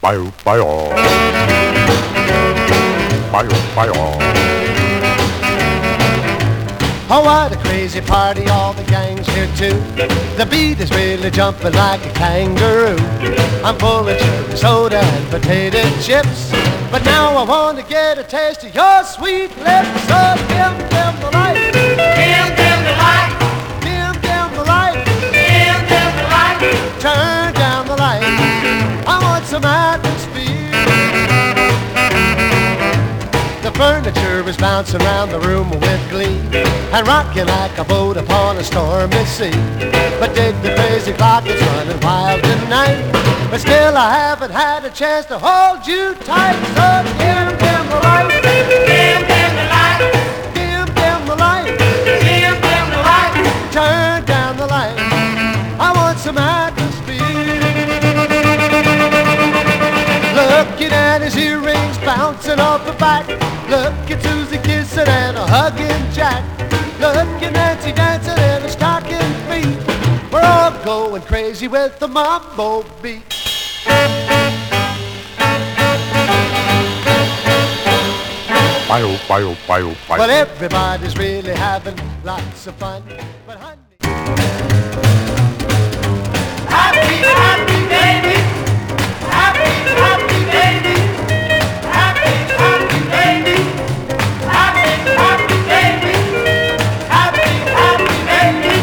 Bye, bye, all. Bye, bye, all. Oh, what a crazy party, all the gang's here too. The beat is really jumping like a kangaroo. I'm full of cherry soda and potato chips, but now I want to get a taste of your sweet lips. So dim, dim the light. Dim, dim the light. Dim, dim the light. Dim, dim the light. Turn down the light. I want some atmosphere. The furniture is bouncing around the room with glee and rocking like a boat upon a stormy sea. But dig the crazy clock, it's running wild tonight. But still I haven't had a chance to hold you tight. So dim, dim the light. Dim, dim the light. Dim, dim the light. Dim, dim the light. Turn down the light. I want some atmosphere. Looking at his earrings bouncing off the back. Look at Susie kissing and a hugging Jack. Look at Nancy dancing in her stocking feet. We're all going crazy with the mambo beat. Bye, bye, bye, bye. But everybody's really having lots of fun. But honey, Happy, happy baby. Happy, happy baby. Happy, happy baby. Happy, happy baby. Happy, happy baby.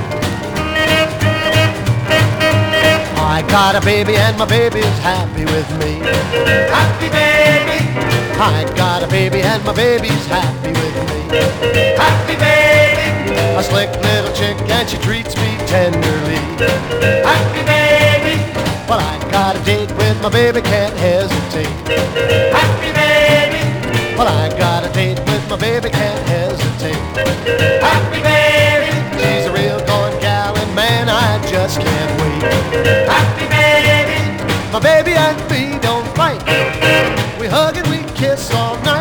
I got a baby and my baby's happy with me. Happy baby. I got a baby and my baby's happy with me. Happy baby. A slick little chick and she treats me tenderly. Happy baby. But I got a date with my baby, can't hesitate. Happy baby. But I got a date with my baby, can't hesitate. Happy baby. She's a real going gal and man, I just can't wait. Happy baby. My baby and me don't fight. We hug and we kiss all night.